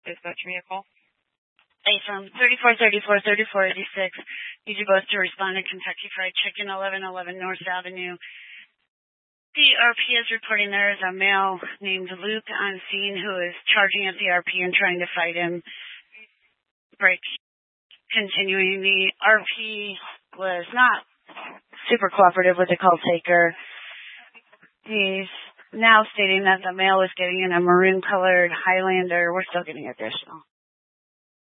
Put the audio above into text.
dispatch vehicle. A from 3434-3486. Need you both to respond to Kentucky Fried Chicken, 1111 North Avenue. The RP is reporting there is a male named Luke on scene who is charging at the RP and trying to fight him. Breaks. Continuing, the RP was not super cooperative with the call taker. He's now stating that the male was getting in a maroon-colored Highlander. We're still getting additional.